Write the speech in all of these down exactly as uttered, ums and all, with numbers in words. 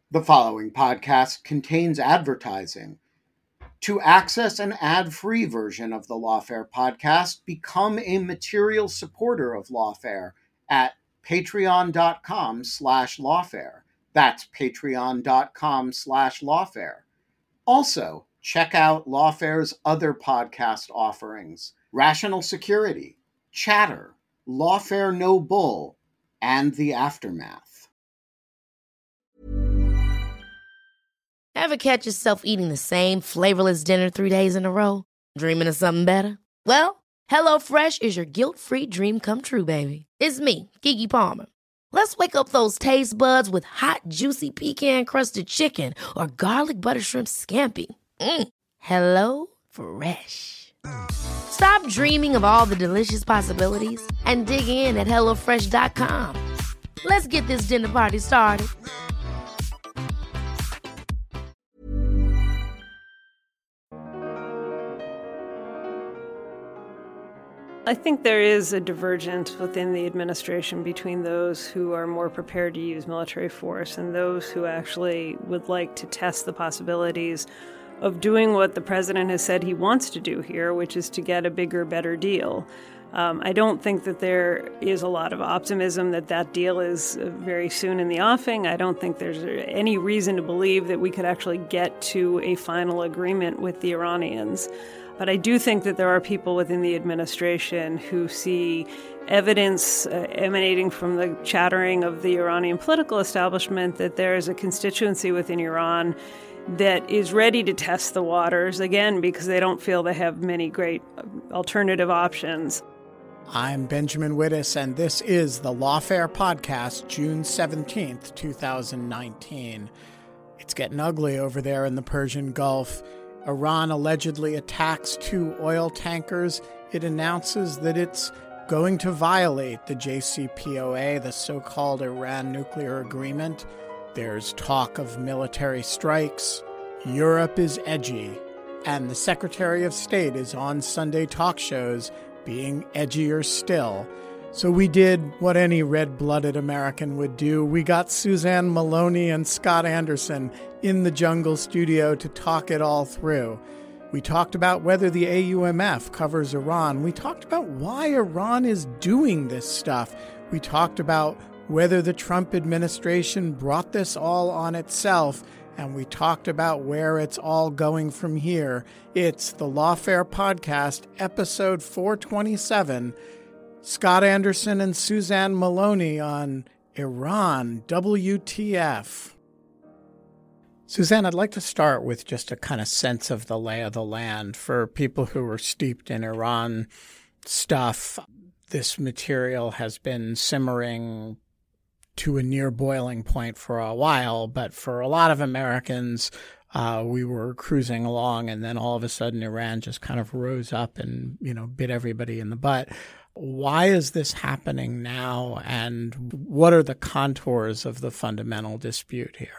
The following podcast contains advertising. To access an ad-free version of the Lawfare podcast, become a material supporter of Lawfare at patreon.com slash lawfare. That's patreon.com slash lawfare. Also, check out Lawfare's other podcast offerings: Rational Security, Chatter, Lawfare No Bull, and The Aftermath. Ever catch yourself eating the same flavorless dinner three days in a row? Dreaming of something better? Well, HelloFresh is your guilt-free dream come true, baby. It's me, Keke Palmer. Let's wake up those taste buds with hot, juicy pecan-crusted chicken or garlic butter shrimp scampi. Mm. Hello Fresh. Stop dreaming of all the delicious possibilities and dig in at hello fresh dot com. Let's get this dinner party started. I think there is a divergence within the administration between those who are more prepared to use military force and those who actually would like to test the possibilities of doing what the president has said he wants to do here, which is to get a bigger, better deal. Um, I don't think that there is a lot of optimism that that deal is very soon in the offing. I don't think there's any reason to believe that we could actually get to a final agreement with the Iranians. But I do think that there are people within the administration who see evidence uh, emanating from the chattering of the Iranian political establishment that there is a constituency within Iran that is ready to test the waters, again, because they don't feel they have many great alternative options. I'm Benjamin Wittes, and this is the Lawfare Podcast, June seventeenth, twenty nineteen. It's getting ugly over there in the Persian Gulf. Iran allegedly attacks two oil tankers. It announces that it's going to violate the J C P O A, the so-called Iran nuclear agreement. There's talk of military strikes. Europe is edgy. And the Secretary of State is on Sunday talk shows being edgier still. So we did what any red-blooded American would do. We got Suzanne Maloney and Scott Anderson in the Jungle studio to talk it all through. We talked about whether the A U M F covers Iran. We talked about why Iran is doing this stuff. We talked about whether the Trump administration brought this all on itself. And we talked about where it's all going from here. It's the Lawfare Podcast, episode four twenty-seven. Scott Anderson and Suzanne Maloney on Iran, W T F. Suzanne, I'd like to start with just a kind of sense of the lay of the land. For people who are steeped in Iran stuff, this material has been simmering to a near boiling point for a while, but for a lot of Americans, uh, we were cruising along, and then all of a sudden Iran just kind of rose up and, you know, bit everybody in the butt. Why is this happening now, and what are the contours of the fundamental dispute here?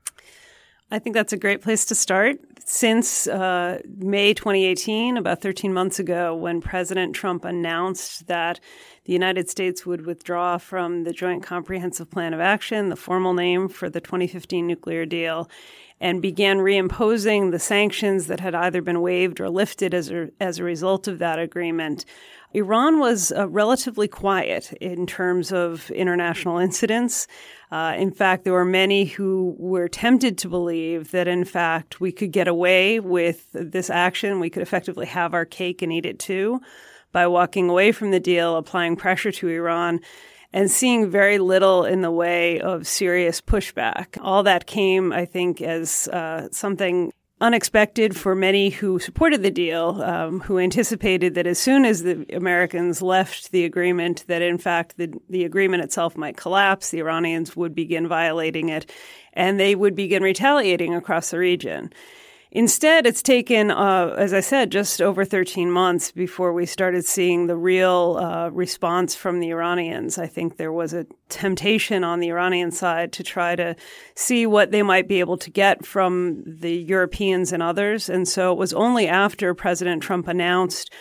I think that's a great place to start. Since uh, May twenty eighteen, about thirteen months ago, when President Trump announced that the United States would withdraw from the Joint Comprehensive Plan of Action, the formal name for the twenty fifteen nuclear deal, and began reimposing the sanctions that had either been waived or lifted as a, as a result of that agreement, Iran was uh, relatively quiet in terms of international incidents. Uh, in fact, there were many who were tempted to believe that, in fact, we could get away with this action. We could effectively have our cake and eat it too by walking away from the deal, applying pressure to Iran, and seeing very little in the way of serious pushback. All that came, I think, as uh, something unexpected for many who supported the deal, um, who anticipated that as soon as the Americans left the agreement, that in fact the, the agreement itself might collapse, the Iranians would begin violating it, and they would begin retaliating across the region. Instead, it's taken, uh, as I said, just over thirteen months before we started seeing the real uh, response from the Iranians. I think there was a temptation on the Iranian side to try to see what they might be able to get from the Europeans and others. And so it was only after President Trump announced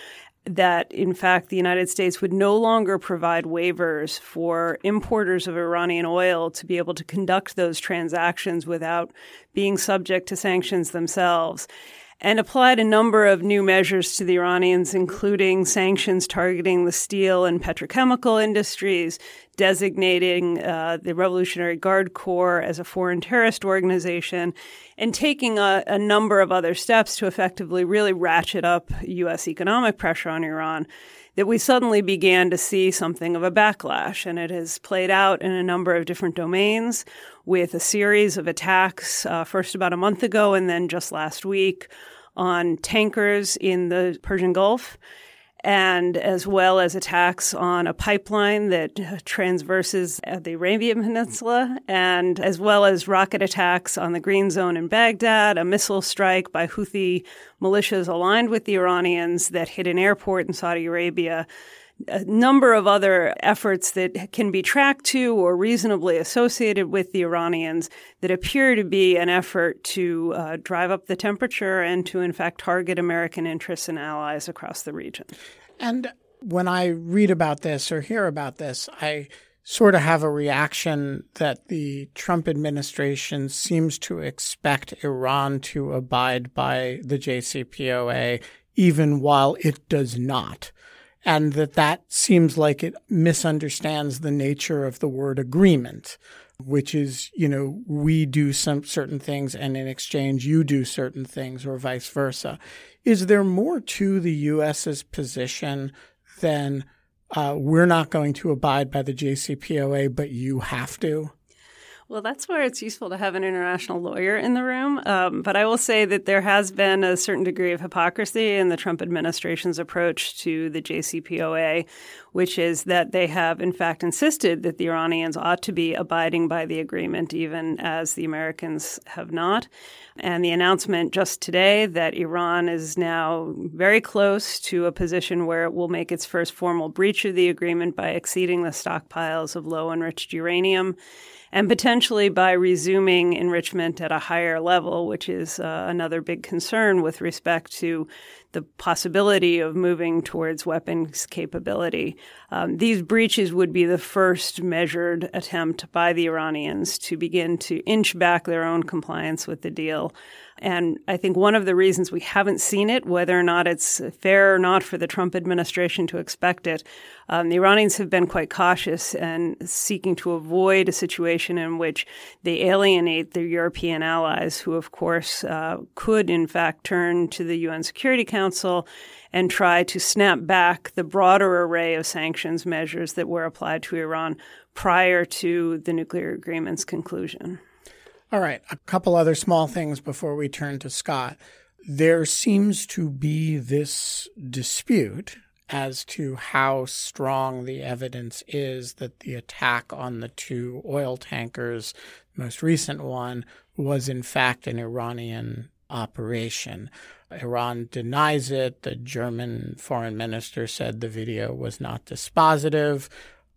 that, in fact, the United States would no longer provide waivers for importers of Iranian oil to be able to conduct those transactions without being subject to sanctions themselves, and applied a number of new measures to the Iranians, including sanctions targeting the steel and petrochemical industries, designating uh, the Revolutionary Guard Corps as a foreign terrorist organization, and taking a, a number of other steps to effectively really ratchet up U S economic pressure on Iran, that we suddenly began to see something of a backlash. And it has played out in a number of different domains with a series of attacks, uh, first about a month ago and then just last week, on tankers in the Persian Gulf, and as well as attacks on a pipeline that transverses the Arabian Peninsula, and as well as rocket attacks on the Green Zone in Baghdad, a missile strike by Houthi militias aligned with the Iranians that hit an airport in Saudi Arabia, a number of other efforts that can be tracked to or reasonably associated with the Iranians that appear to be an effort to uh, drive up the temperature and to, in fact, target American interests and allies across the region. And when I read about this or hear about this, I sort of have a reaction that the Trump administration seems to expect Iran to abide by the J C P O A even while it does not. And that that seems like it misunderstands the nature of the word agreement, which is, you know, we do some certain things and in exchange you do certain things or vice versa. Is there more to the U S's position than uh, we're not going to abide by the J C P O A, but you have to? Well, that's where it's useful to have an international lawyer in the room. Um, but I will say that there has been a certain degree of hypocrisy in the Trump administration's approach to the J C P O A, which is that they have, in fact, insisted that the Iranians ought to be abiding by the agreement, even as the Americans have not. And the announcement just today that Iran is now very close to a position where it will make its first formal breach of the agreement by exceeding the stockpiles of low-enriched uranium, and potentially by resuming enrichment at a higher level, which is uh, another big concern with respect to the possibility of moving towards weapons capability. Um, these breaches would be the first measured attempt by the Iranians to begin to inch back their own compliance with the deal. And I think one of the reasons we haven't seen it, whether or not it's fair or not for the Trump administration to expect it, um, the Iranians have been quite cautious and seeking to avoid a situation in which they alienate their European allies, who, of course, uh, could, in fact, turn to the U N Security Council and try to snap back the broader array of sanctions measures that were applied to Iran prior to the nuclear agreement's conclusion. All right. A couple other small things before we turn to Scott. There seems to be this dispute as to how strong the evidence is that the attack on the two oil tankers, the most recent one, was in fact an Iranian operation. Iran denies it. The German foreign minister said the video was not dispositive.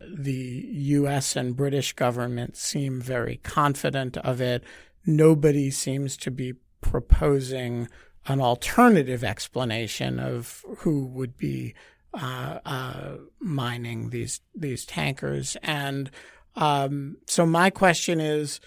The U S and British government seem very confident of it. Nobody seems to be proposing an alternative explanation of who would be uh, uh, mining these these tankers. And um, so my question is,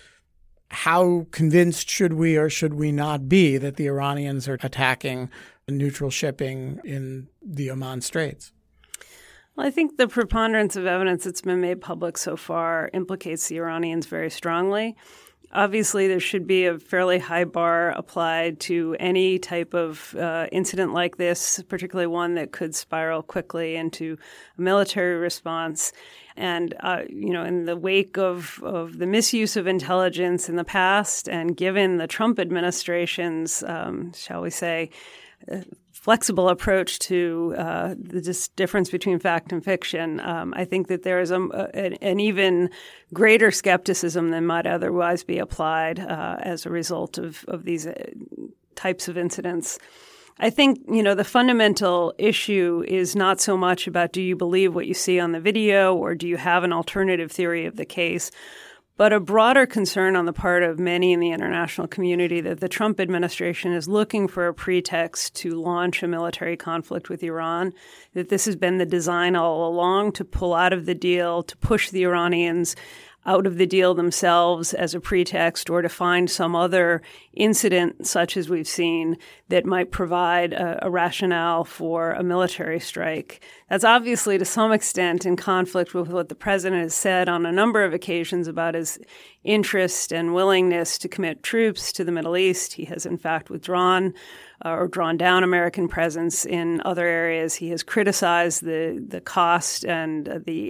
how convinced should we or should we not be that the Iranians are attacking neutral shipping in the Oman Straits? Well, I think the preponderance of evidence that's been made public so far implicates the Iranians very strongly. Obviously, there should be a fairly high bar applied to any type of uh, incident like this, particularly one that could spiral quickly into a military response. And, uh, you know, in the wake of, of the misuse of intelligence in the past, and given the Trump administration's, um, shall we say, uh, flexible approach to uh, the dis- difference between fact and fiction, um, I think that there is a, a, an even greater skepticism than might otherwise be applied uh, as a result of, of these uh, types of incidents. I think, you know, the fundamental issue is not so much about do you believe what you see on the video or do you have an alternative theory of the case, but a broader concern on the part of many in the international community that the Trump administration is looking for a pretext to launch a military conflict with Iran, that this has been the design all along to pull out of the deal, to push the Iranians out of the deal themselves as a pretext, or to find some other incident such as we've seen that might provide a, a rationale for a military strike. That's obviously to some extent in conflict with what the president has said on a number of occasions about his interest and willingness to commit troops to the Middle East. He has in fact withdrawn uh, or drawn down American presence in other areas. He has criticized the, the cost and uh, the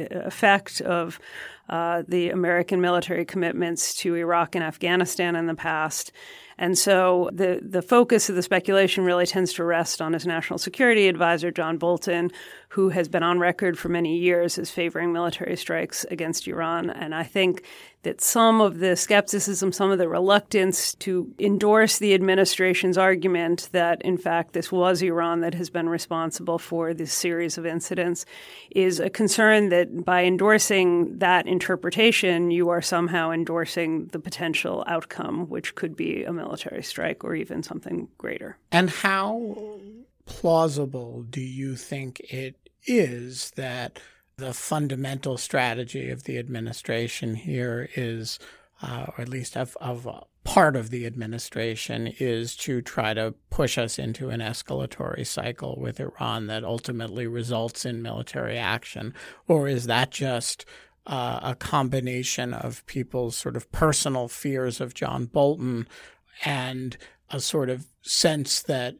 effect of Uh, the American military commitments to Iraq and Afghanistan in the past. And so the, the focus of the speculation really tends to rest on his national security advisor, John Bolton, who has been on record for many years as favoring military strikes against Iran. And I think that some of the skepticism, some of the reluctance to endorse the administration's argument that, in fact, this was Iran that has been responsible for this series of incidents is a concern that by endorsing that interpretation, you are somehow endorsing the potential outcome, which could be a military strike or even something greater. And how plausible do you think it is that the fundamental strategy of the administration here is, uh, or at least of, of uh, part of the administration, is to try to push us into an escalatory cycle with Iran that ultimately results in military action? Or is that just uh, a combination of people's sort of personal fears of John Bolton and a sort of sense that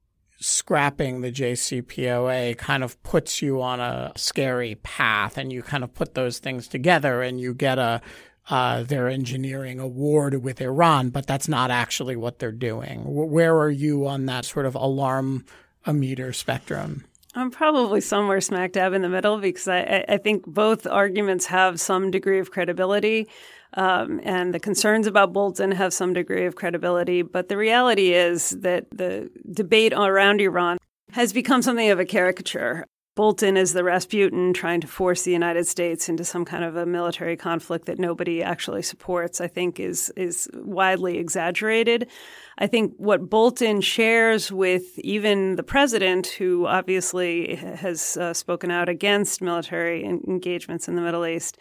scrapping the J C P O A kind of puts you on a scary path, and you kind of put those things together and you get a uh, they're engineering a war with Iran, but that's not actually what they're doing. Where are you on that sort of alarm-meter spectrum? I'm probably somewhere smack dab in the middle, because I, I think both arguments have some degree of credibility. Um, and the concerns about Bolton have some degree of credibility. But the reality is that the debate around Iran has become something of a caricature. Bolton is the Rasputin trying to force the United States into some kind of a military conflict that nobody actually supports, I think is is widely exaggerated. I think what Bolton shares with even the president, who obviously has uh, spoken out against military engagements in the Middle East,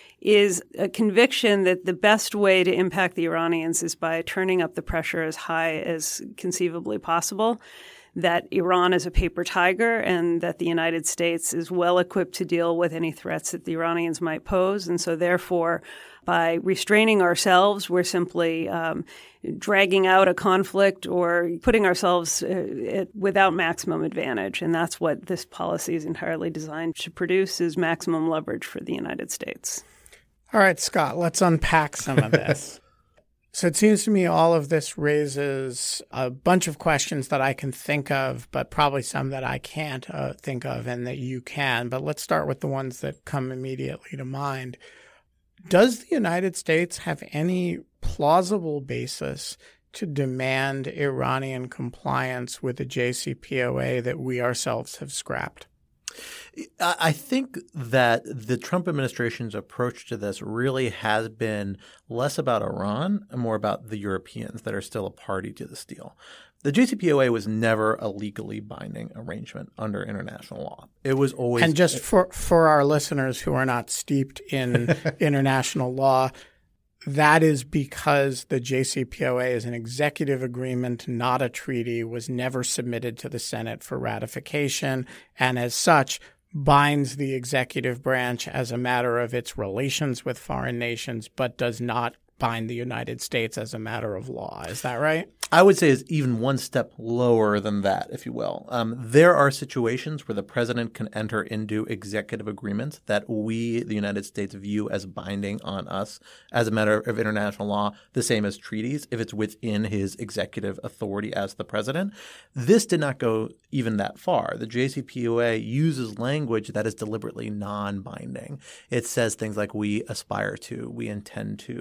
is a conviction that the best way to impact the Iranians is by turning up the pressure as high as conceivably possible, that Iran is a paper tiger and that the United States is well equipped to deal with any threats that the Iranians might pose. And so therefore, by restraining ourselves, we're simply um, dragging out a conflict or putting ourselves uh, without maximum advantage. And that's what this policy is entirely designed to produce, is maximum leverage for the United States. All right, Scott, let's unpack some of this. So it seems to me all of this raises a bunch of questions that I can think of, but probably some that I can't uh, think of and that you can. But let's start with the ones that come immediately to mind. Does the United States have any plausible basis to demand Iranian compliance with the J C P O A that we ourselves have scrapped? I think that the Trump administration's approach to this really has been less about Iran and more about the Europeans that are still a party to this deal. The J C P O A was never a legally binding arrangement under international law. It was always – And just for, for our listeners who are not steeped in international law, that is because the J C P O A is an executive agreement, not a treaty, was never submitted to the Senate for ratification, and as such binds the executive branch as a matter of its relations with foreign nations, but does not bind the United States as a matter of law. Is that right? I would say is even one step lower than that, if you will. Um, there are situations where the president can enter into executive agreements that we, the United States, view as binding on us as a matter of international law, the same as treaties, if it's within his executive authority as the president. This did not go even that far. The J C P O A uses language that is deliberately non-binding. It says things like we aspire to, we intend to, we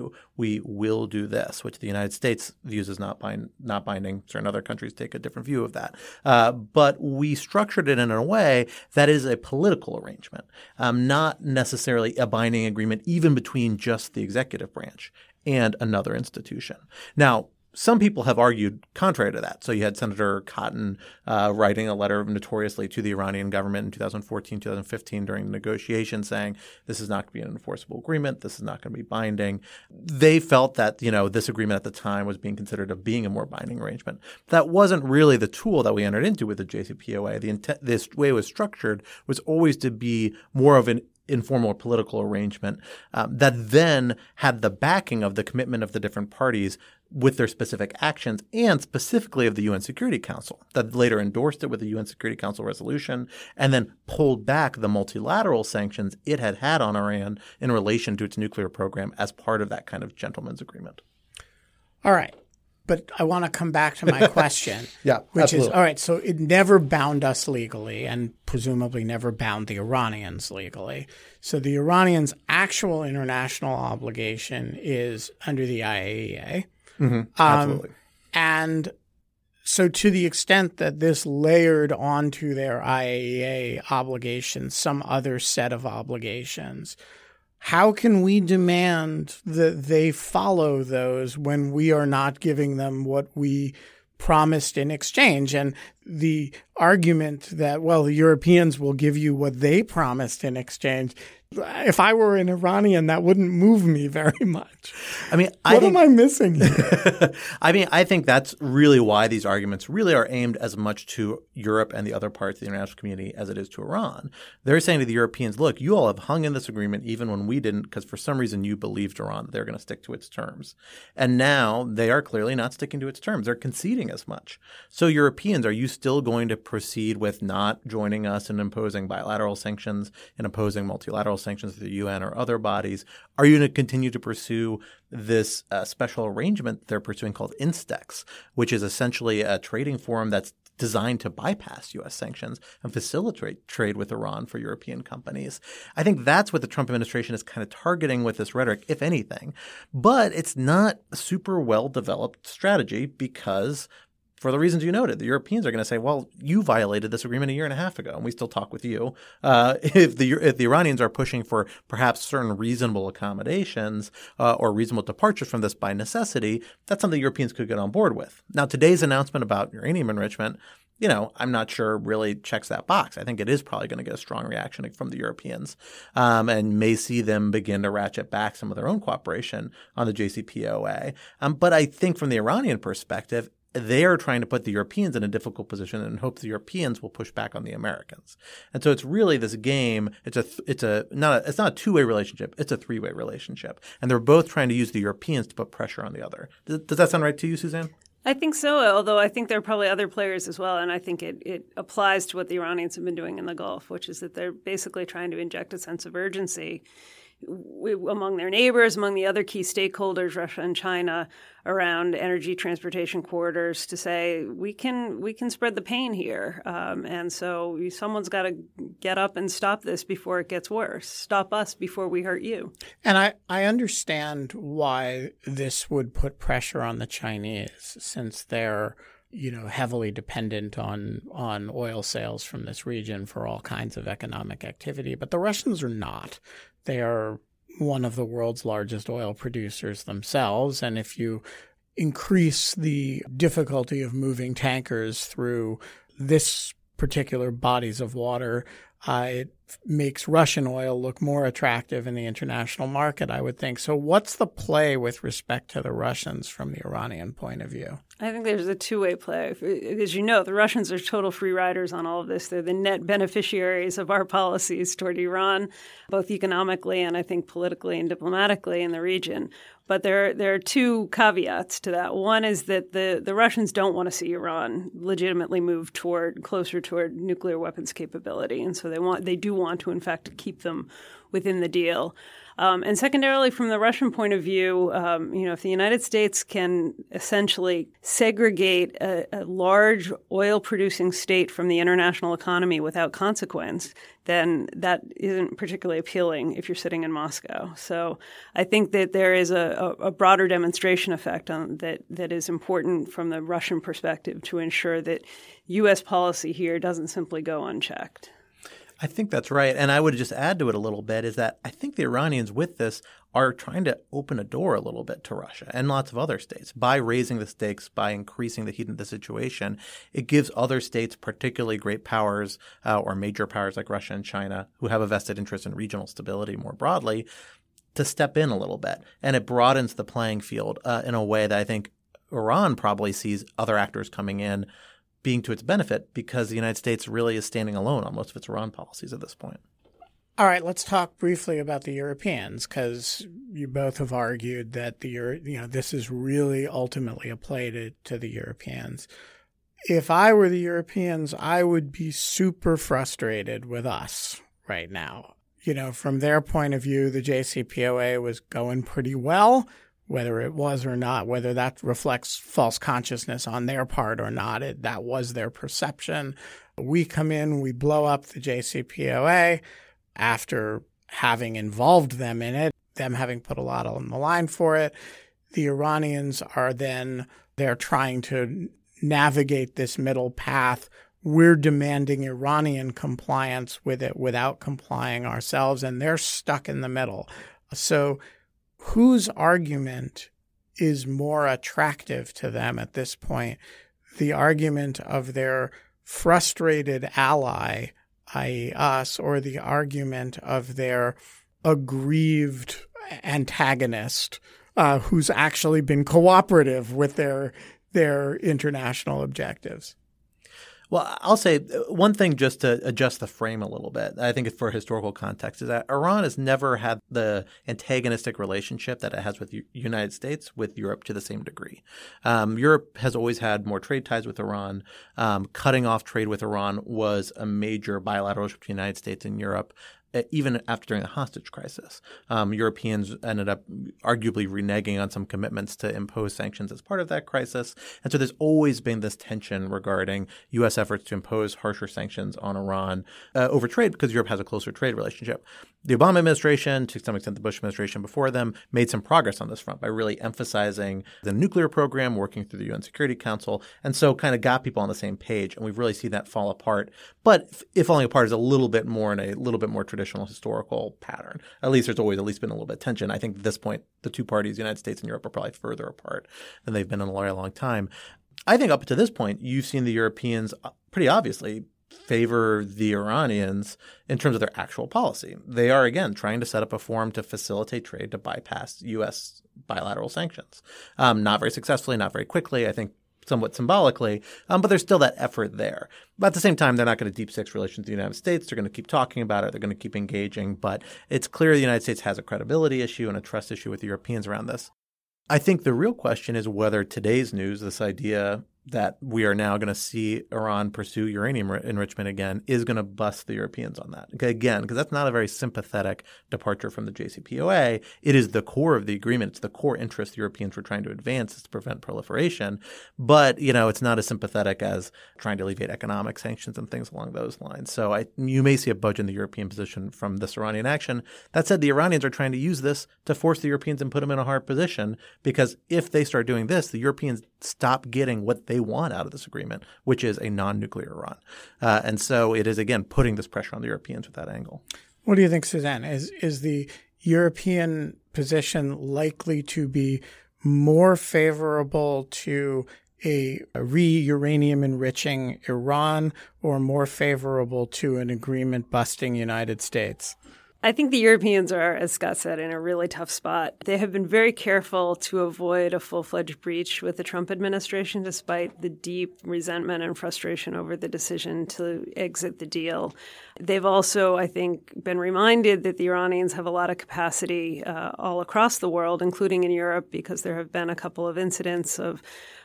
we will do this, which the United States views as not, bind, not binding. Certain other countries take a different view of that. Uh, but we structured it in a way that is a political arrangement, um, not necessarily a binding agreement even between just the executive branch and another institution. Now, some people have argued contrary to that. So you had Senator Cotton uh, writing a letter notoriously to the Iranian government in two thousand fourteen, two thousand fifteen during the negotiations saying this is not going to be an enforceable agreement. This is not going to be binding. They felt that, you know, this agreement at the time was being considered of being a more binding arrangement. That wasn't really the tool that we entered into with the J C P O A. The intent, this way it was structured was always to be more of an informal political arrangement um, that then had the backing of the commitment of the different parties with their specific actions and specifically of the U N Security Council that later endorsed it with the U N Security Council resolution and then pulled back the multilateral sanctions it had had on Iran in relation to its nuclear program as part of that kind of gentleman's agreement. All right. But I want to come back to my question, yeah, which absolutely. is, all right, so it never bound us legally and presumably never bound the Iranians legally. So the Iranians' actual international obligation is under the I A E A. Mm-hmm. Absolutely. Um, and so to the extent that this layered onto their I A E A obligations some other set of obligations, how can we demand that they follow those when we are not giving them what we promised in exchange? And the argument that, well, the Europeans will give you what they promised in exchange, if I were an Iranian, that wouldn't move me very much. I mean, I what think, am I missing here? I mean, I think that's really why these arguments really are aimed as much to Europe and the other parts of the international community as it is to Iran. They're saying to the Europeans, look, you all have hung in this agreement even when we didn't because for some reason you believed Iran that they're going to stick to its terms. And now they are clearly not sticking to its terms. They're conceding as much. So Europeans, are you still going to proceed with not joining us in imposing bilateral sanctions and imposing multilateral sanctions to the U N or other bodies? Are you going to continue to pursue this uh, special arrangement they're pursuing called INSTEX, which is essentially a trading forum that's designed to bypass U S sanctions and facilitate trade with Iran for European companies? I think that's what the Trump administration is kind of targeting with this rhetoric, if anything. But it's not a super well-developed strategy because for the reasons you noted, the Europeans are going to say, well, you violated this agreement a year and a half ago, and we still talk with you. Uh, if the if the Iranians are pushing for perhaps certain reasonable accommodations uh, or reasonable departures from this by necessity, that's something Europeans could get on board with. Now, today's announcement about uranium enrichment, you know, I'm not sure really checks that box. I think it is probably going to get a strong reaction from the Europeans um, and may see them begin to ratchet back some of their own cooperation on the J C P O A. Um, but I think from the Iranian perspective, they are trying to put the Europeans in a difficult position and hope the Europeans will push back on the Americans. And so it's really this game. It's a it's a not a, it's not a two-way relationship. It's a three-way relationship. And they're both trying to use the Europeans to put pressure on the other. Does, does that sound right to you, Suzanne? I think so, although I think there are probably other players as well. And I think it, it applies to what the Iranians have been doing in the Gulf, which is that they're basically trying to inject a sense of urgency among their neighbors, among the other key stakeholders, Russia and China, around energy transportation corridors to say we can we can spread the pain here. Um, and so someone's got to get up and stop this before it gets worse. Stop us before we hurt you. And I, I understand why this would put pressure on the Chinese since they're you know, heavily dependent on on oil sales from this region for all kinds of economic activity. But the Russians are not. They are one of the world's largest oil producers themselves. And if you increase the difficulty of moving tankers through this particular bodies of water, uh, it makes Russian oil look more attractive in the international market, I would think. So what's the play with respect to the Russians from the Iranian point of view? I think there's a two-way play. As you know, the Russians are total free riders on all of this. They're the net beneficiaries of our policies toward Iran, both economically and I think politically and diplomatically in the region. But there, there are two caveats to that. One is that the, the Russians don't want to see Iran legitimately move toward closer toward nuclear weapons capability, and so they want they do want to, in fact, keep them within the deal. Um, and secondarily, from the Russian point of view, um, you know, if the United States can essentially segregate a, a large oil-producing state from the international economy without consequence, then that isn't particularly appealing if you're sitting in Moscow. So I think that there is a, a, a broader demonstration effect on that that is important from the Russian perspective to ensure that U S policy here doesn't simply go unchecked. I think that's right. And I would just add to it a little bit is that I think the Iranians with this are trying to open a door a little bit to Russia and lots of other states by raising the stakes, by increasing the heat of the situation. It gives other states, particularly great powers uh, or major powers like Russia and China, who have a vested interest in regional stability more broadly, to step in a little bit. And it broadens the playing field uh, in a way that I think Iran probably sees other actors coming in being to its benefit because the United States really is standing alone on most of its Iran policies at this point. All right, let's talk briefly about the Europeans because you both have argued that the you know this is really ultimately a play to, to the Europeans. If I were the Europeans, I would be super frustrated with us right now. You know, from their point of view, the J C P O A was going pretty well. Whether it was or not, whether that reflects false consciousness on their part or not, it, that was their perception. We come in, we blow up the J C P O A after having involved them in it, them having put a lot on the line for it. The Iranians are then, they're trying to navigate this middle path. We're demanding Iranian compliance with it without complying ourselves, and they're stuck in the middle. So whose argument is more attractive to them at this point? The argument of their frustrated ally, that is us, or the argument of their aggrieved antagonist uh, who's actually been cooperative with their their international objectives? Well, I'll say one thing just to adjust the frame a little bit, I think for historical context, is that Iran has never had the antagonistic relationship that it has with the United States with Europe to the same degree. Um, Europe has always had more trade ties with Iran. Um, cutting off trade with Iran was a major bilateral issue between the United States and Europe. Even after during the hostage crisis, um, Europeans ended up arguably reneging on some commitments to impose sanctions as part of that crisis. And so there's always been this tension regarding U S efforts to impose harsher sanctions on Iran uh, over trade because Europe has a closer trade relationship. The Obama administration, to some extent the Bush administration before them, made some progress on this front by really emphasizing the nuclear program, working through the U N Security Council, and so kind of got people on the same page. And we've really seen that fall apart. But if falling apart is a little bit more in a little bit more traditional historical pattern. At least there's always at least been a little bit of tension. I think at this point, the two parties, the United States and Europe, are probably further apart than they've been in a very long time. I think up to this point, you've seen the Europeans pretty obviously favor the Iranians in terms of their actual policy. They are, again, trying to set up a forum to facilitate trade to bypass U S bilateral sanctions. Um, not very successfully, not very quickly. I think somewhat symbolically, um, but there's still that effort there. But at the same time, they're not going to deep six relations with the United States. They're going to keep talking about it. They're going to keep engaging. But it's clear the United States has a credibility issue and a trust issue with the Europeans around this. I think the real question is whether today's news, this idea that we are now going to see Iran pursue uranium enrichment again, is going to bust the Europeans on that. Okay, again, because that's not a very sympathetic departure from the J C P O A. It is the core of the agreement. It's the core interest the Europeans were trying to advance, is to prevent proliferation. But, you know, it's not as sympathetic as trying to alleviate economic sanctions and things along those lines. So I, you may see a budge in the European position from this Iranian action. That said, the Iranians are trying to use this to force the Europeans and put them in a hard position, because if they start doing this, the Europeans stop getting what they want out of this agreement, which is a non-nuclear Iran. Uh, and so it is, again, putting this pressure on the Europeans with that angle. What do you think, Suzanne? Is is the European position likely to be more favorable to a re-uranium enriching Iran or more favorable to an agreement busting United States? I think the Europeans are, as Scott said, in a really tough spot. They have been very careful to avoid a full-fledged breach with the Trump administration, despite the deep resentment and frustration over the decision to exit the deal. They've also, I think, been reminded that the Iranians have a lot of capacity uh, all across the world, including in Europe, because there have been a couple of incidents of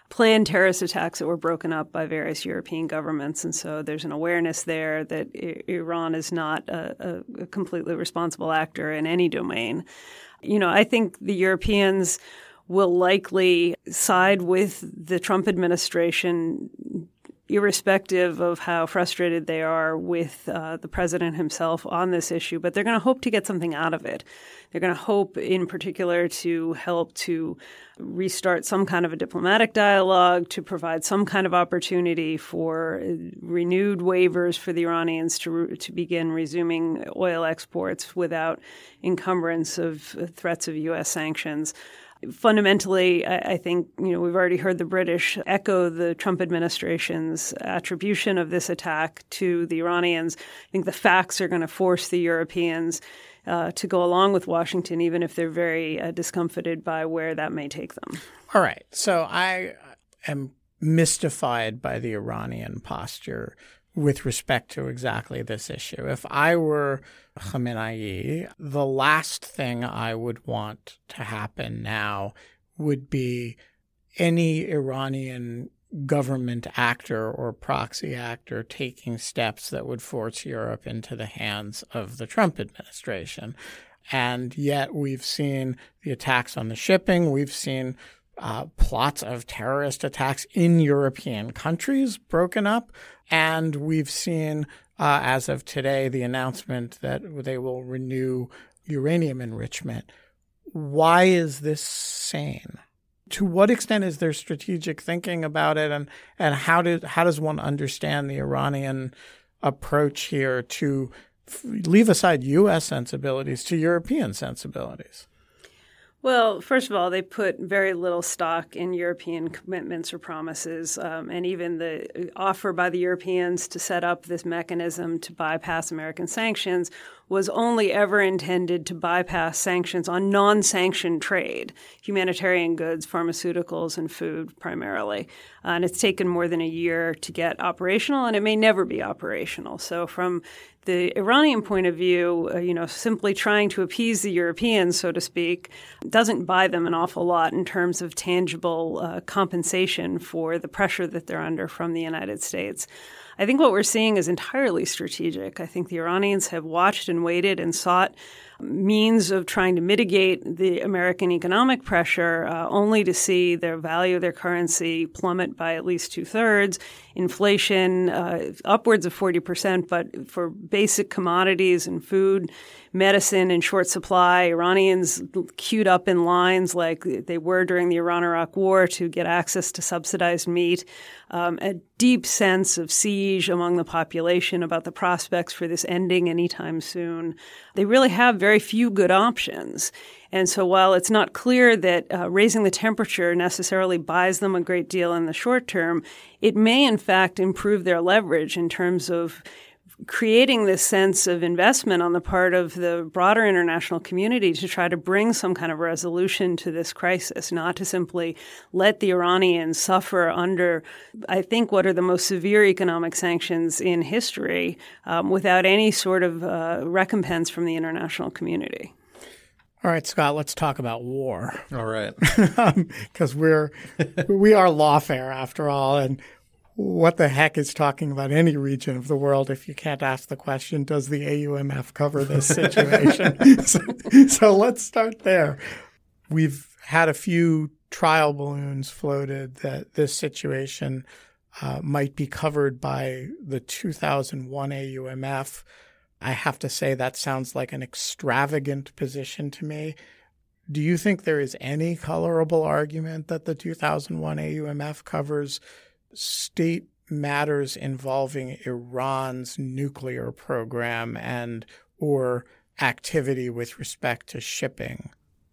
planned terrorist attacks that were broken up by various European governments. And so there's an awareness there that I- Iran is not a, a, a completely responsible actor in any domain. You know, I think the Europeans will likely side with the Trump administration irrespective of how frustrated they are with uh, the president himself on this issue, but they're going to hope to get something out of it. They're going to hope in particular to help to restart some kind of a diplomatic dialogue, to provide some kind of opportunity for renewed waivers for the Iranians to to begin resuming oil exports without encumbrance of threats of U S sanctions. Fundamentally, I, I think, you know, we've already heard the British echo the Trump administration's attribution of this attack to the Iranians. I think the facts are going to force the Europeans uh, to go along with Washington, even if they're very uh, discomfited by where that may take them. All right. So I am mystified by the Iranian posture with respect to exactly this issue. If I were Khamenei, the last thing I would want to happen now would be any Iranian government actor or proxy actor taking steps that would force Europe into the hands of the Trump administration. And yet we've seen the attacks on the shipping. We've seen uh, plots of terrorist attacks in European countries broken up. And we've seen, uh, as of today, the announcement that they will renew uranium enrichment. Why is this sane? To what extent is there strategic thinking about it? And, and how, did, how does one understand the Iranian approach here to f- leave aside U S sensibilities to European sensibilities? Well, first of all, they put very little stock in European commitments or promises, um, and even the offer by the Europeans to set up this mechanism to bypass American sanctions was only ever intended to bypass sanctions on non-sanctioned trade, humanitarian goods, pharmaceuticals, and food primarily. Uh, and it's taken more than a year to get operational, and it may never be operational. So from the Iranian point of view, uh, you know, simply trying to appease the Europeans, so to speak, doesn't buy them an awful lot in terms of tangible uh, compensation for the pressure that they're under from the United States. I think what we're seeing is entirely strategic. I think the Iranians have watched and waited and sought means of trying to mitigate the American economic pressure, uh, only to see their value of their currency plummet by at least two-thirds, inflation uh, upwards of forty percent, but for basic commodities and food, medicine in short supply, Iranians queued up in lines like they were during the Iran-Iraq War to get access to subsidized meat, um, a deep sense of siege among the population about the prospects for this ending anytime soon. They really have very few good options. And so while it's not clear that uh, raising the temperature necessarily buys them a great deal in the short term, it may in fact improve their leverage in terms of creating this sense of investment on the part of the broader international community to try to bring some kind of resolution to this crisis, not to simply let the Iranians suffer under, I think, what are the most severe economic sanctions in history um, without any sort of uh, recompense from the international community. All right, Scott, let's talk about war. All right. Because we're we are lawfare after all, and what the heck is talking about any region of the world if you can't ask the question, does the A U M F cover this situation? so, so let's start there. We've had a few trial balloons floated that this situation uh, might be covered by the two thousand one A U M F. I have to say that sounds like an extravagant position to me. Do you think there is any colorable argument that the two thousand one A U M F covers state matters involving Iran's nuclear program and or activity with respect to shipping?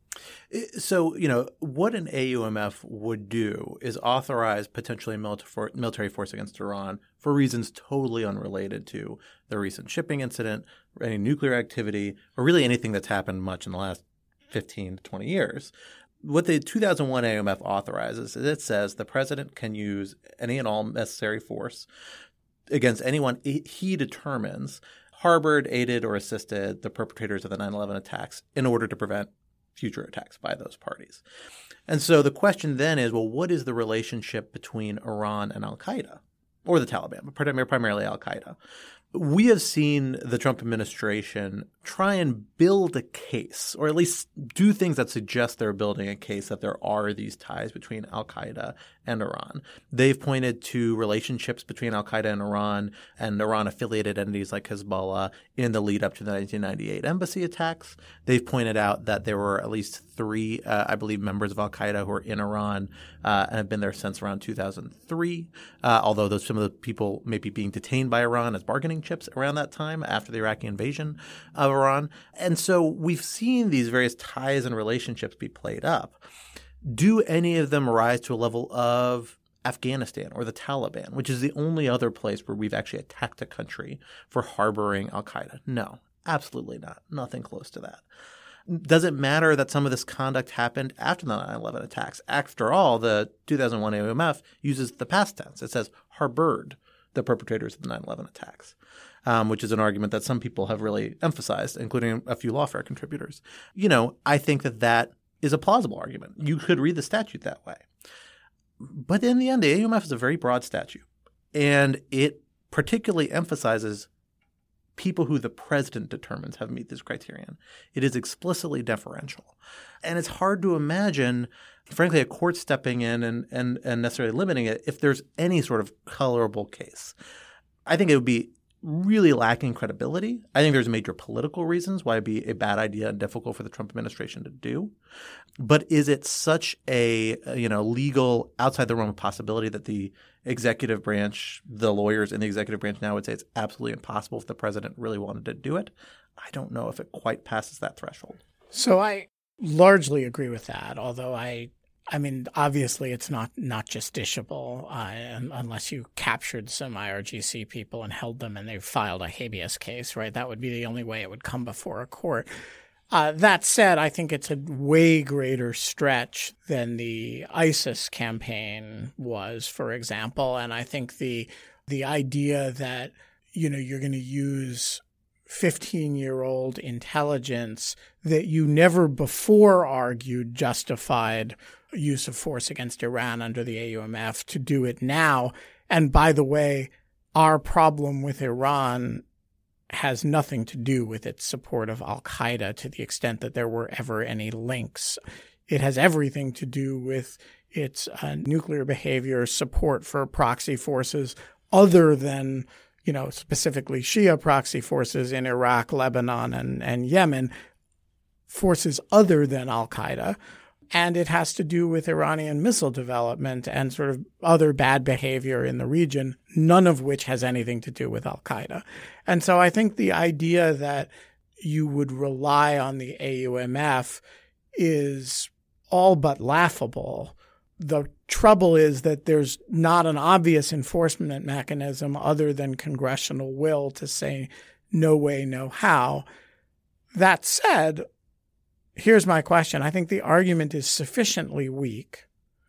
So, you know, what an A U M F would do is authorize potentially military force against Iran for reasons totally unrelated to the recent shipping incident, any nuclear activity, or really anything that's happened much in the last fifteen to twenty years. What the two thousand one A U M F authorizes is it says the president can use any and all necessary force against anyone he determines harbored, aided, or assisted the perpetrators of the nine eleven attacks in order to prevent future attacks by those parties. And so the question then is, well, what is the relationship between Iran and al-Qaeda or the Taliban, but primarily al-Qaeda? We have seen the Trump administration try and build a case, or at least do things that suggest they're building a case that there are these ties between al-Qaeda and Iran. They've pointed to relationships between al-Qaeda and Iran and Iran-affiliated entities like Hezbollah in the lead up to the nineteen ninety-eight embassy attacks. They've pointed out that there were at least three, uh, I believe, members of al-Qaeda who are in Iran uh, and have been there since around two thousand three, uh, although those, some of the people may be being detained by Iran as bargaining chips around that time after the Iraqi invasion of Iran. And so we've seen these various ties and relationships be played up. Do any of them rise to a level of Afghanistan or the Taliban, which is the only other place where we've actually attacked a country for harboring al-Qaeda? No, absolutely not. Nothing close to that. Does it matter that some of this conduct happened after the nine eleven attacks? After all, the two thousand one A U M F uses the past tense. It says harbored the perpetrators of the nine eleven attacks, um, which is an argument that some people have really emphasized, including a few lawfare contributors. You know, I think that that is a plausible argument. You could read the statute that way. But in the end, the A U M F is a very broad statute, and it particularly emphasizes people who the president determines have meet this criterion. It is explicitly deferential. And it's hard to imagine, frankly, a court stepping in and, and, and necessarily limiting it if there's any sort of colorable case. I think it would be really lacking credibility. I think there's major political reasons why it'd be a bad idea and difficult for the Trump administration to do. But is it such a, you know, legal outside the realm of possibility that the executive branch, the lawyers in the executive branch now would say it's absolutely impossible if the president really wanted to do it? I don't know if it quite passes that threshold. So I largely agree with that, although I I mean, obviously, it's not, not justiciable uh, unless you captured some I R G C people and held them and they filed a habeas case, right? That would be the only way it would come before a court. Uh, that said, I think it's a way greater stretch than the ISIS campaign was, for example. And I think the the idea that, you know, you're going to use fifteen-year-old intelligence that you never before argued justified use of force against Iran under the A U M F to do it now. And by the way, our problem with Iran has nothing to do with its support of al-Qaeda to the extent that there were ever any links. It has everything to do with its uh, nuclear behavior, support for proxy forces other than, you know, specifically Shia proxy forces in Iraq, Lebanon, and, and Yemen, forces other than al-Qaeda. And it has to do with Iranian missile development and sort of other bad behavior in the region, none of which has anything to do with al-Qaeda. And so I think the idea that you would rely on the A U M F is all but laughable. The trouble is that there's not an obvious enforcement mechanism other than congressional will to say no way, no how. That said, here's my question. I think the argument is sufficiently weak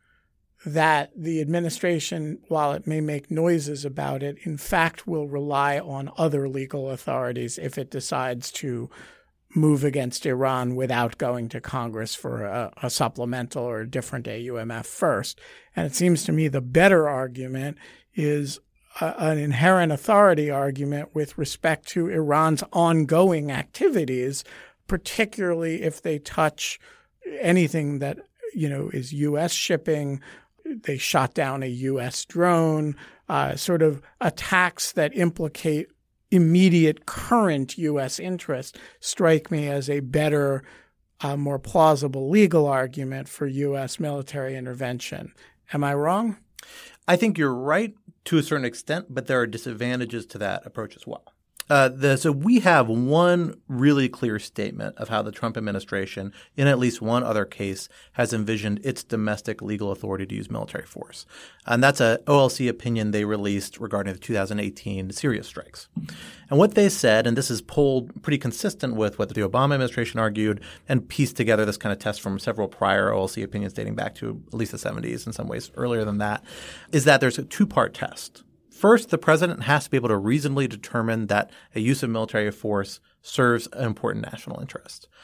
that the administration, while it may make noises about it, in fact will rely on other legal authorities if it decides to move against Iran without going to Congress for a, a supplemental or a different A U M F first. And it seems to me the better argument is a, an inherent authority argument with respect to Iran's ongoing activities, particularly if they touch anything that, you know, is U S shipping. They shot down a U S drone, uh, sort of attacks that implicate immediate current U S interest strike me as a better, uh, more plausible legal argument for U S military intervention. Am I wrong? I think you're right to a certain extent, but there are disadvantages to that approach as well. Uh, the, so we have one really clear statement of how the Trump administration, in at least one other case, has envisioned its domestic legal authority to use military force. And that's a O L C opinion they released regarding the two thousand eighteen Syria strikes. And what they said, and this is polled pretty consistent with what the Obama administration argued and pieced together this kind of test from several prior O L C opinions dating back to at least the seventies, in some ways earlier than that, is that there's a two-part test. First, the president has to be able to reasonably determine that a use of military force serves an important national interest.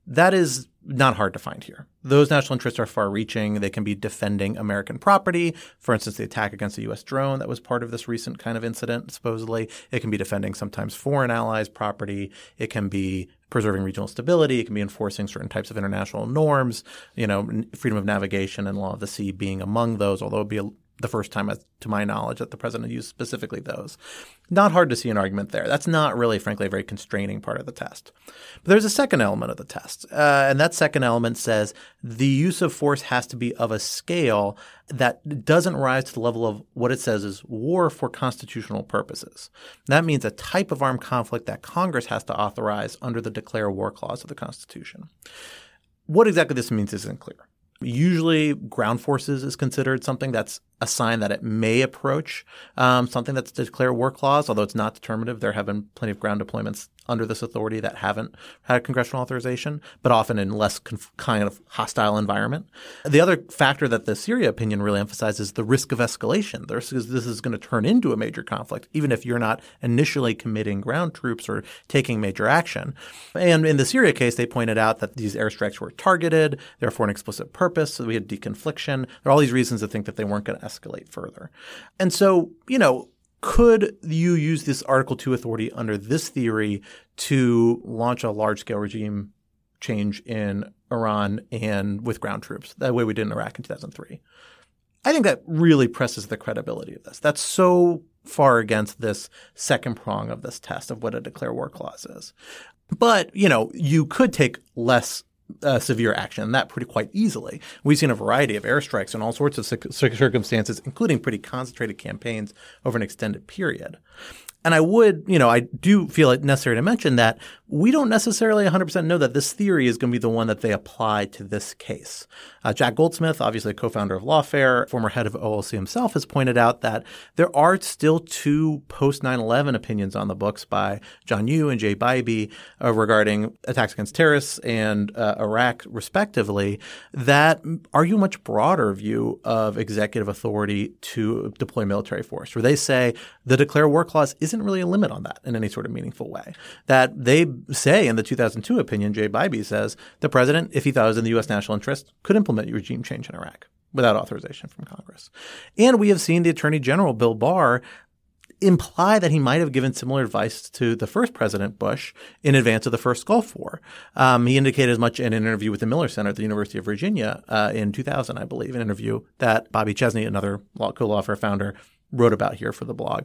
That is not hard to find here. Those national interests are far-reaching. They can be defending American property. For instance, the attack against the U S drone that was part of this recent kind of incident, supposedly. It can be defending sometimes foreign allies' property. It can be preserving regional stability. It can be enforcing certain types of international norms, you know, freedom of navigation and law of the sea being among those, although it would be a the first time, to my knowledge, that the president used specifically those. Not hard to see an argument there. That's not really, frankly, a very constraining part of the test. But there's a second element of the test, uh, and that second element says the use of force has to be of a scale that doesn't rise to the level of what it says is war for constitutional purposes. That means a type of armed conflict that Congress has to authorize under the Declare War Clause of the Constitution. What exactly this means isn't clear. Usually ground forces is considered something that's a sign that it may approach um, something that's the Declare War Clause, although it's not determinative. There have been plenty of ground deployments under this authority that haven't had congressional authorization, but often in less conf- kind of hostile environment. The other factor that the Syria opinion really emphasizes is the risk of escalation. The risk is this is going to turn into a major conflict, even if you're not initially committing ground troops or taking major action. And in the Syria case, they pointed out that these airstrikes were targeted, they're for an explicit purpose, so we had deconfliction. There are all these reasons to think that they weren't going to escalate further. And so, you know, could you use this Article two authority under this theory to launch a large-scale regime change in Iran and with ground troops, the way we did in Iraq in two thousand three? I think that really presses the credibility of this. That's so far against this second prong of this test of what a Declare War Clause is. But, you know, you could take less Uh, severe action, and that pretty quite easily. We've seen a variety of airstrikes in all sorts of circumstances, including pretty concentrated campaigns over an extended period. And I would, you know, I do feel it necessary to mention that we don't necessarily one hundred percent know that this theory is going to be the one that they apply to this case. Uh, Jack Goldsmith, obviously a co-founder of Lawfare, former head of O L C himself, has pointed out that there are still two post nine eleven opinions on the books by John Yoo and Jay Bybee uh, regarding attacks against terrorists and uh, Iraq, respectively, that argue a much broader view of executive authority to deploy military force, where they say the Declare War Clause isn't really a limit on that in any sort of meaningful way. That they say in the two thousand two opinion, Jay Bybee says the president, if he thought it was in the U S national interest, could implement regime change in Iraq without authorization from Congress. And we have seen the Attorney General, Bill Barr, imply that he might have given similar advice to the first President Bush in advance of the first Gulf War. Um, he indicated as much in an interview with the Miller Center at the University of Virginia uh, in two thousand, I believe, an interview that Bobby Chesney, another co-Lawfare founder, wrote about here for the blog.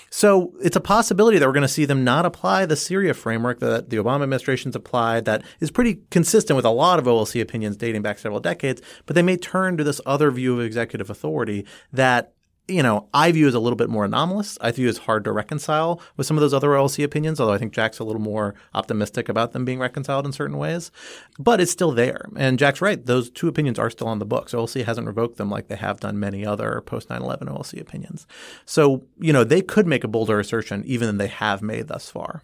So it's a possibility that we're going to see them not apply the Syria framework that the Obama administration's applied that is pretty consistent with a lot of O L C opinions dating back several decades, but they may turn to this other view of executive authority that, you know, I view as a little bit more anomalous. I view as hard to reconcile with some of those other O L C opinions, although I think Jack's a little more optimistic about them being reconciled in certain ways. But it's still there. And Jack's right. Those two opinions are still on the books. O L C hasn't revoked them like they have done many other post nine eleven O L C opinions. So, you know, they could make a bolder assertion even than they have made thus far.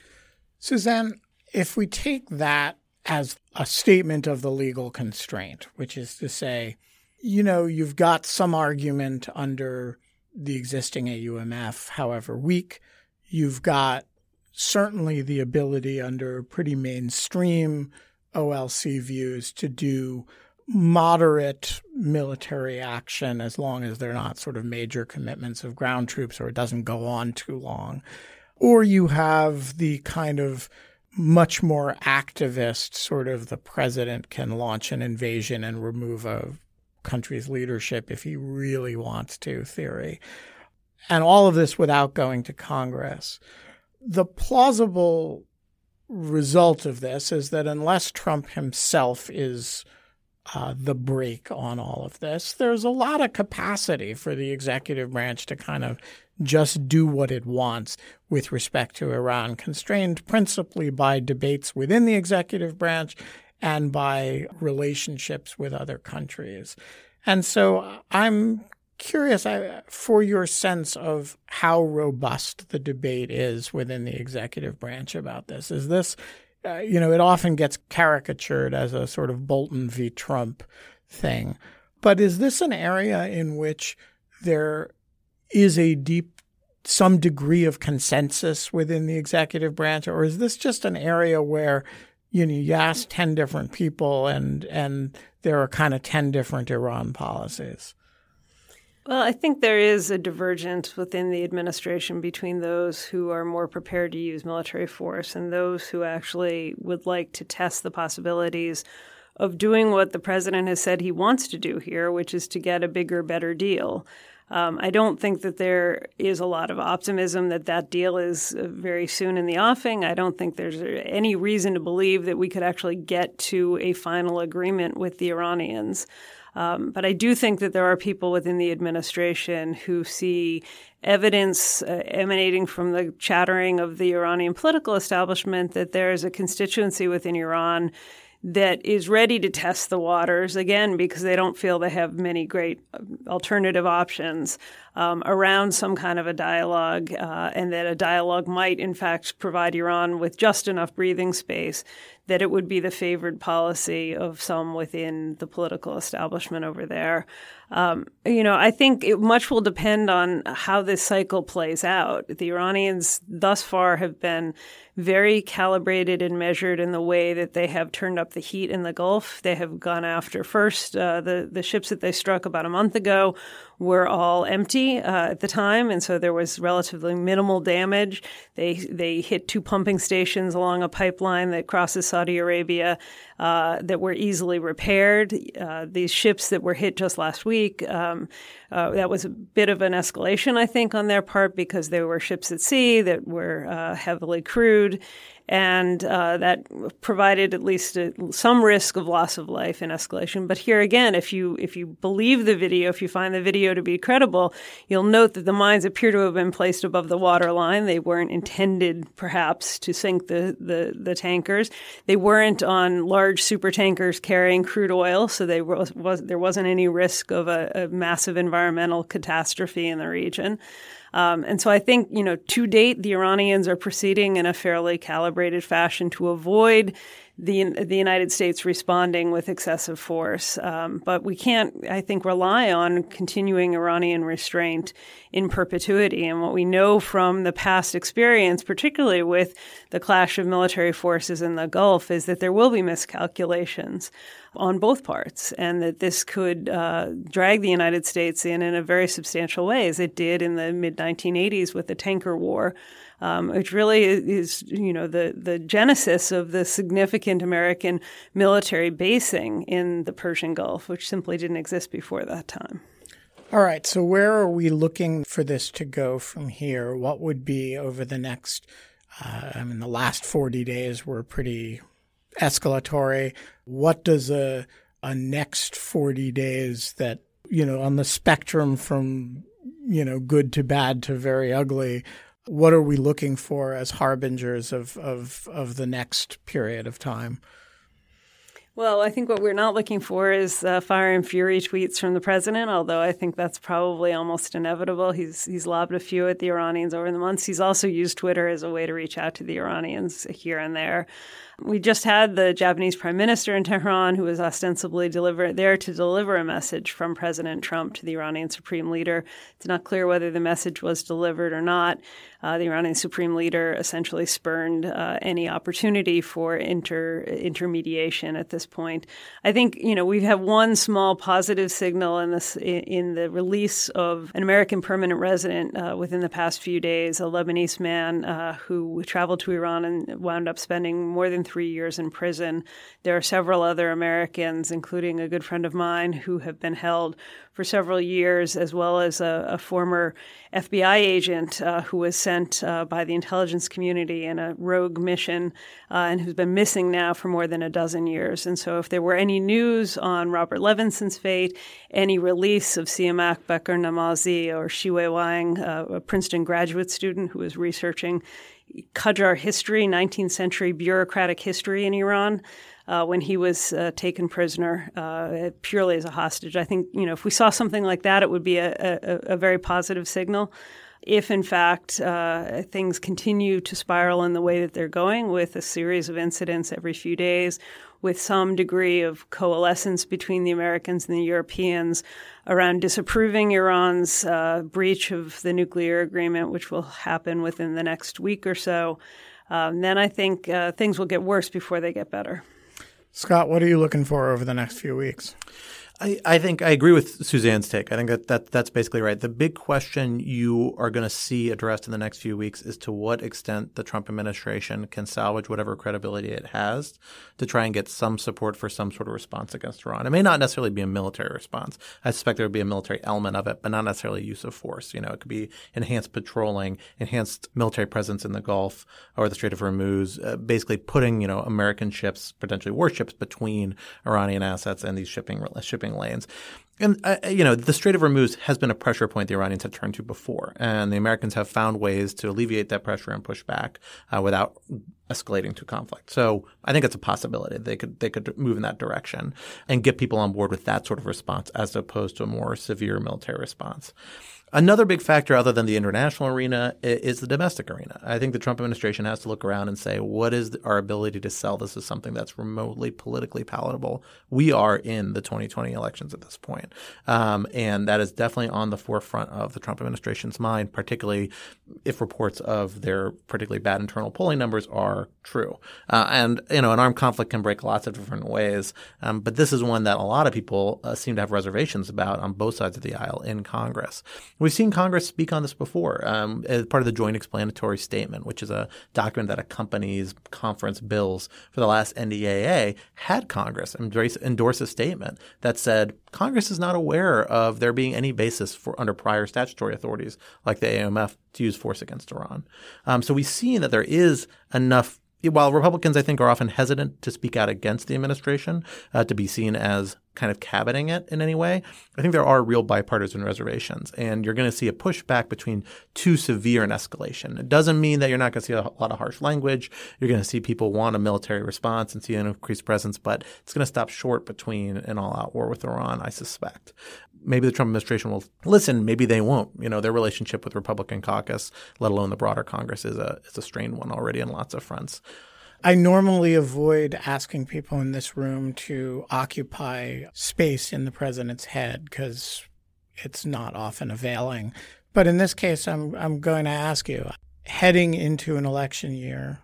Suzanne, if we take that as a statement of the legal constraint, which is to say, you know, you've got some argument under the existing A U M F, however weak. You've got certainly the ability under pretty mainstream O L C views to do moderate military action as long as they're not sort of major commitments of ground troops or it doesn't go on too long. Or you have the kind of much more activist sort of the president can launch an invasion and remove a country's leadership if he really wants to theory. And all of this without going to Congress. The plausible result of this is that unless Trump himself is uh, the brake on all of this, there's a lot of capacity for the executive branch to kind of just do what it wants with respect to Iran, constrained principally by debates within the executive branch and by relationships with other countries. And so I'm curious for your sense of how robust the debate is within the executive branch about this. Is this, uh, you know, it often gets caricatured as a sort of Bolton v. Trump thing. But is this an area in which there is a deep, some degree of consensus within the executive branch? Or is this just an area where, you know, you ask ten different people and and there are kind of ten different Iran policies. Well, I think there is a divergence within the administration between those who are more prepared to use military force and those who actually would like to test the possibilities of doing what the president has said he wants to do here, which is to get a bigger, better deal. Um, I don't think that there is a lot of optimism that that deal is very soon in the offing. I don't think there's any reason to believe that we could actually get to a final agreement with the Iranians. Um, but I do think that there are people within the administration who see evidence uh, emanating from the chattering of the Iranian political establishment that there is a constituency within Iran that is ready to test the waters, again, because they don't feel they have many great alternative options um, around some kind of a dialogue, uh, and that a dialogue might, in fact, provide Iran with just enough breathing space that it would be the favored policy of some within the political establishment over there. Um, you know, I think it much will depend on how this cycle plays out. The Iranians thus far have been very calibrated and measured in the way that they have turned up the heat in the Gulf. They have gone after first uh, the, the ships that they struck about a month ago were all empty uh, at the time, and so there was relatively minimal damage. They they hit two pumping stations along a pipeline that crosses Saudi Arabia uh, that were easily repaired. Uh, these ships that were hit just last week, um, uh, that was a bit of an escalation, I think, on their part because they were ships at sea that were uh, heavily crewed. And uh, that provided at least a, some risk of loss of life in escalation. But here again, if you if you believe the video, if you find the video to be credible, you'll note that the mines appear to have been placed above the waterline. They weren't intended, perhaps, to sink the, the, the tankers. They weren't on large super tankers carrying crude oil, so they was, was, there wasn't any risk of a, a massive environmental catastrophe in the region. Um, and so I think, you know, to date, the Iranians are proceeding in a fairly calibrated fashion to avoid the the United States responding with excessive force. Um, but we can't, I think, rely on continuing Iranian restraint in perpetuity. And what we know from the past experience, particularly with the clash of military forces in the Gulf, is that there will be miscalculations on both parts, and that this could uh, drag the United States in in a very substantial way, as it did in the mid nineteen eighties with the tanker war, um, which really is, you know, the, the genesis of the significant American military basing in the Persian Gulf, which simply didn't exist before that time. All right, so where are we looking for this to go from here? What would be over the next, uh, I mean, the last forty days were pretty escalatory. What does a a next forty days that, you know, on the spectrum from, you know, good to bad to very ugly, what are we looking for as harbingers of of, of the next period of time? Well, I think what we're not looking for is uh, fire and fury tweets from the president, although I think that's probably almost inevitable. He's he's lobbed a few at the Iranians over the months. He's also used Twitter as a way to reach out to the Iranians here and there. We just had the Japanese prime minister in Tehran, who was ostensibly deliver, there to deliver a message from President Trump to the Iranian supreme leader. It's not clear whether the message was delivered or not. Uh, the Iranian supreme leader essentially spurned uh, any opportunity for inter intermediation at this point. I think, you know, we've had one small positive signal in this in the release of an American permanent resident uh, within the past few days, a Lebanese man uh, who traveled to Iran and wound up spending more than three years in prison. There are several other Americans, including a good friend of mine, who have been held for several years, as well as a, a former F B I agent uh, who was sent uh, by the intelligence community in a rogue mission uh, and who's been missing now for more than a dozen years. And so if there were any news on Robert Levinson's fate, any release of Siamak Bakr Namazi or Shiwei Wang, uh, a Princeton graduate student who was researching Qajar history, nineteenth century bureaucratic history in Iran, uh, when he was uh, taken prisoner uh, purely as a hostage. I think, you know, if we saw something like that, it would be a, a, a very positive signal. If, in fact, uh, things continue to spiral in the way that they're going, with a series of incidents every few days, with some degree of coalescence between the Americans and the Europeans around disapproving Iran's uh, breach of the nuclear agreement, which will happen within the next week or so, um, then I think uh, things will get worse before they get better. Scott, what are you looking for over the next few weeks? I, I think I agree with Suzanne's take. I think that, that that's basically right. The big question you are going to see addressed in the next few weeks is to what extent the Trump administration can salvage whatever credibility it has to try and get some support for some sort of response against Iran. It may not necessarily be a military response. I suspect there would be a military element of it, but not necessarily use of force. You know, it could be enhanced patrolling, enhanced military presence in the Gulf or the Strait of Hormuz, uh, basically putting, you know, American ships, potentially warships, between Iranian assets and these shipping shipping lanes. And, uh, you know, the Strait of Hormuz has been a pressure point the Iranians have turned to before. And the Americans have found ways to alleviate that pressure and push back uh, without escalating to conflict. So I think it's a possibility. They could they could move in that direction and get people on board with that sort of response as opposed to a more severe military response. Another big factor other than the international arena is the domestic arena. I think the Trump administration has to look around and say, what is our ability to sell this as something that's remotely politically palatable? We are in the twenty twenty elections at this point. Um, and that is definitely on the forefront of the Trump administration's mind, particularly if reports of their particularly bad internal polling numbers are true. Uh, and, you know, an armed conflict can break lots of different ways. Um, but this is one that a lot of people uh, seem to have reservations about on both sides of the aisle in Congress. We've seen Congress speak on this before um, as part of the Joint Explanatory Statement, which is a document that accompanies conference bills for the last N D A A, had Congress embrace, endorse a statement that said Congress is not aware of there being any basis for under prior statutory authorities like the A M F to use force against Iran. Um, so we've seen that there is enough. While Republicans, I think, are often hesitant to speak out against the administration, uh, to be seen as kind of cabining it in any way, I think there are real bipartisan reservations. And you're going to see a pushback between too severe an escalation. It doesn't mean that you're not going to see a lot of harsh language. You're going to see people want a military response and see an increased presence, but it's going to stop short between an all-out war with Iran, I suspect. Maybe the Trump administration will listen. Maybe they won't. You know, their relationship with Republican caucus, let alone the broader Congress, is a is a strained one already on lots of fronts. I normally avoid asking people in this room to occupy space in the president's head because it's not often availing. But in this case, I'm I'm going to ask you, heading into an election year,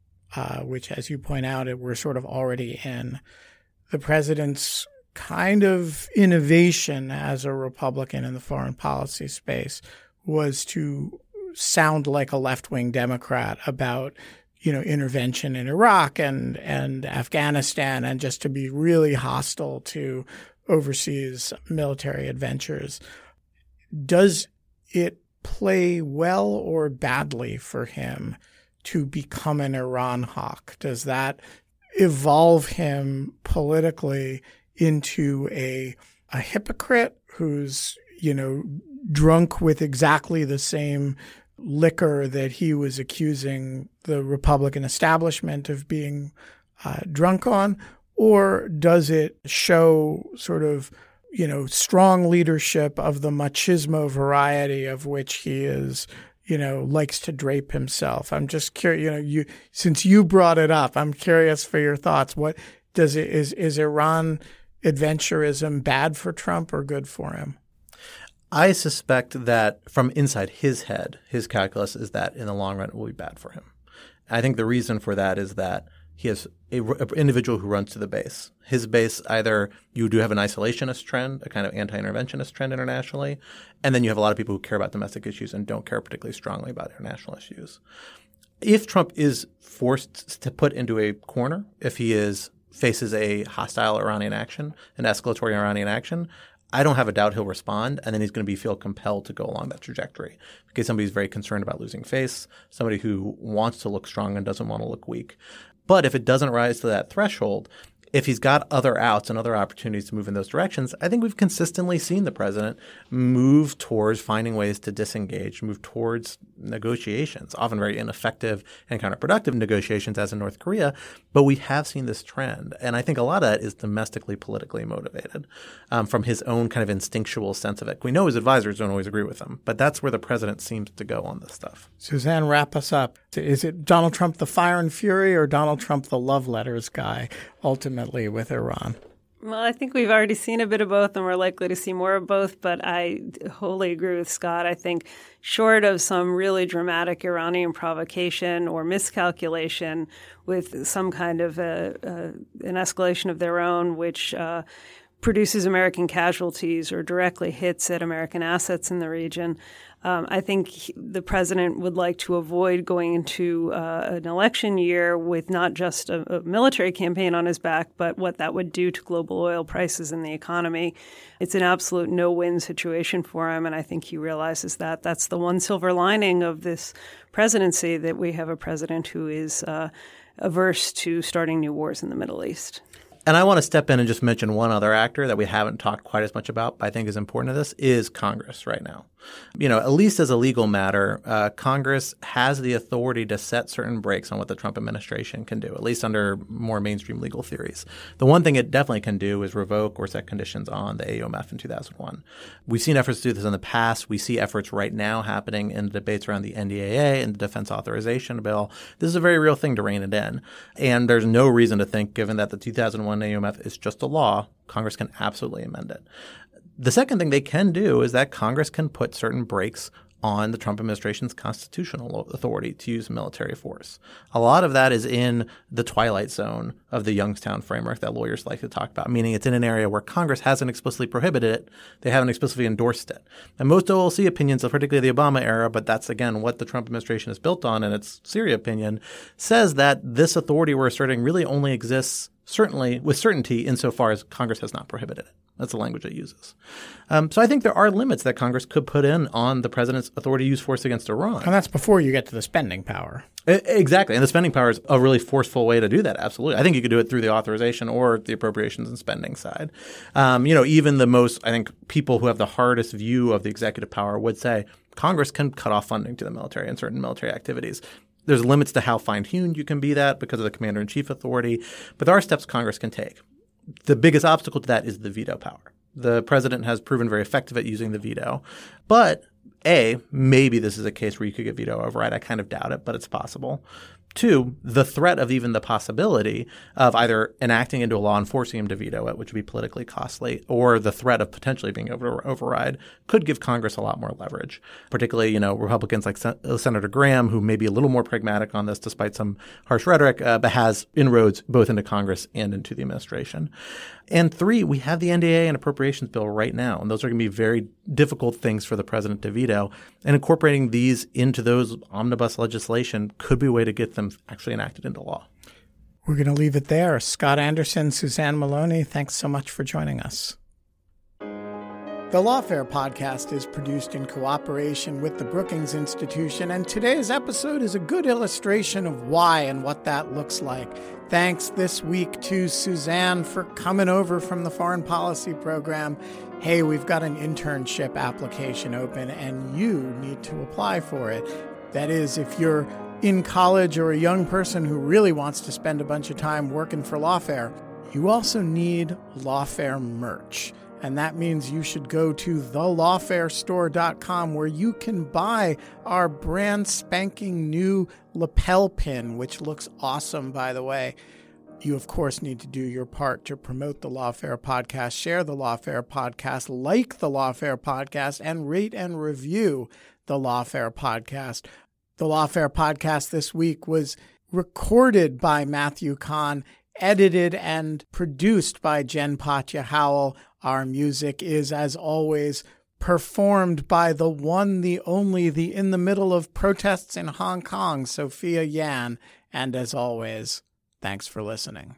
uh, which, as you point out, we're sort of already in, the president's kind of innovation as a Republican in the foreign policy space was to sound like a left-wing Democrat about, you know, intervention in Iraq and, and Afghanistan, and just to be really hostile to overseas military adventures. Does it play well or badly for him to become an Iran hawk? Does that evolve him politically into a a hypocrite who's, you know, drunk with exactly the same liquor that he was accusing the Republican establishment of being uh, drunk on? Or does it show sort of, you know, strong leadership of the machismo variety of which he is, you know, likes to drape himself? I'm just curious, you know, you since you brought it up, I'm curious for your thoughts. What does it is is Iran adventurism bad for Trump or good for him? I suspect that from inside his head, his calculus is that in the long run it will be bad for him. I think the reason for that is that he has an individual who runs to the base. His base, either you do have an isolationist trend, a kind of anti-interventionist trend internationally, and then you have a lot of people who care about domestic issues and don't care particularly strongly about international issues. If Trump is forced to put into a corner, if he is faces a hostile Iranian action, an escalatory Iranian action, I don't have a doubt he'll respond, and then he's going to be feel compelled to go along that trajectory because somebody's very concerned about losing face, somebody who wants to look strong and doesn't want to look weak. But if it doesn't rise to that threshold, if he's got other outs and other opportunities to move in those directions, I think we've consistently seen the president move towards finding ways to disengage, move towards negotiations, often very ineffective and counterproductive negotiations as in North Korea. But we have seen this trend. And I think a lot of that is domestically, politically motivated um, from his own kind of instinctual sense of it. We know his advisors don't always agree with him, but that's where the president seems to go on this stuff. Suzanne, wrap us up. Is it Donald Trump the fire and fury or Donald Trump the love letters guy ultimately with Iran? Well, I think we've already seen a bit of both, and we're likely to see more of both. But I wholly agree with Scott. I think short of some really dramatic Iranian provocation or miscalculation with some kind of a, a, an escalation of their own, which uh, produces American casualties or directly hits at American assets in the region, Um, I think he, the president would like to avoid going into uh, an election year with not just a, a military campaign on his back, but what that would do to global oil prices and the economy. It's an absolute no-win situation for him, and I think he realizes that. That's the one silver lining of this presidency, that we have a president who is uh, averse to starting new wars in the Middle East. And I want to step in and just mention one other actor that we haven't talked quite as much about, but I think is important to this, is Congress right now. You know, at least as a legal matter, uh, Congress has the authority to set certain brakes on what the Trump administration can do, at least under more mainstream legal theories. The one thing it definitely can do is revoke or set conditions on the A U M F in two thousand one. We've seen efforts to do this in the past. We see efforts right now happening in the debates around the N D A A and the Defense Authorization Bill. This is a very real thing to rein it in. And there's no reason to think, given that the two thousand one A U M F is just a law, Congress can absolutely amend it. The second thing they can do is that Congress can put certain brakes on the Trump administration's constitutional authority to use military force. A lot of that is in the twilight zone of the Youngstown framework that lawyers like to talk about, meaning it's in an area where Congress hasn't explicitly prohibited it. They haven't explicitly endorsed it. And most O L C opinions, particularly the Obama era, but that's, again, what the Trump administration is built on in its Syria opinion, says that this authority we're asserting really only exists certainly with certainty insofar as Congress has not prohibited it. That's the language it uses. Um, so I think there are limits that Congress could put in on the president's authority to use force against Iran. And that's before you get to the spending power. Exactly. And the spending power is a really forceful way to do that. Absolutely. I think you could do it through the authorization or the appropriations and spending side. Um, you know, even the most, I think, people who have the hardest view of the executive power would say Congress can cut off funding to the military and certain military activities. There's limits to how fine-tuned you can be that because of the commander-in-chief authority. But there are steps Congress can take. The biggest obstacle to that is the veto power. The president has proven very effective at using the veto. But A, maybe this is a case where you could get veto override. I kind of doubt it, but it's possible. Two, the threat of even the possibility of either enacting into a law and forcing him to veto it, which would be politically costly, or the threat of potentially being able to override could give Congress a lot more leverage. Particularly, you know, Republicans like Sen- Senator Graham, who may be a little more pragmatic on this despite some harsh rhetoric, uh, but has inroads both into Congress and into the administration. And three, we have the N D A A and appropriations bill right now, and those are going to be very difficult things for the president to veto. And incorporating these into those omnibus legislation could be a way to get them actually enacted into law. We're going to leave it there. Scott Anderson, Suzanne Maloney, thanks so much for joining us. The Lawfare podcast is produced in cooperation with the Brookings Institution, and today's episode is a good illustration of why and what that looks like. Thanks this week to Suzanne for coming over from the Foreign Policy Program. Hey, we've got an internship application open, and you need to apply for it. That is, if you're in college or a young person who really wants to spend a bunch of time working for Lawfare, you also need Lawfare merch. And that means you should go to the lawfare store dot com, where you can buy our brand spanking new lapel pin, which looks awesome, by the way. You, of course, need to do your part to promote the Lawfare podcast, share the Lawfare podcast, like the Lawfare podcast, and rate and review the Lawfare podcast. The Lawfare podcast this week was recorded by Matthew Kahn, edited and produced by Jen Patja Howell. Our music is, as always, performed by the one, the only, the in the middle of protests in Hong Kong, Sophia Yan. And as always, thanks for listening.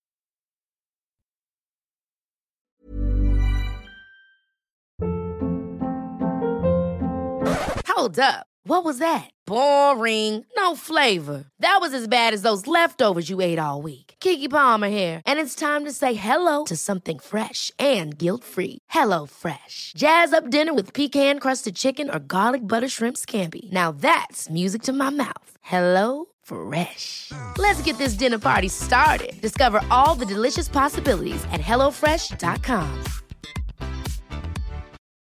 Hold up. What was that? Boring. No flavor. That was as bad as those leftovers you ate all week. Keke Palmer here. And it's time to say hello to something fresh and guilt-free. Hello Fresh. Jazz up dinner with pecan-crusted chicken or garlic butter shrimp scampi. Now that's music to my mouth. Hello Fresh. Let's get this dinner party started. Discover all the delicious possibilities at hello fresh dot com.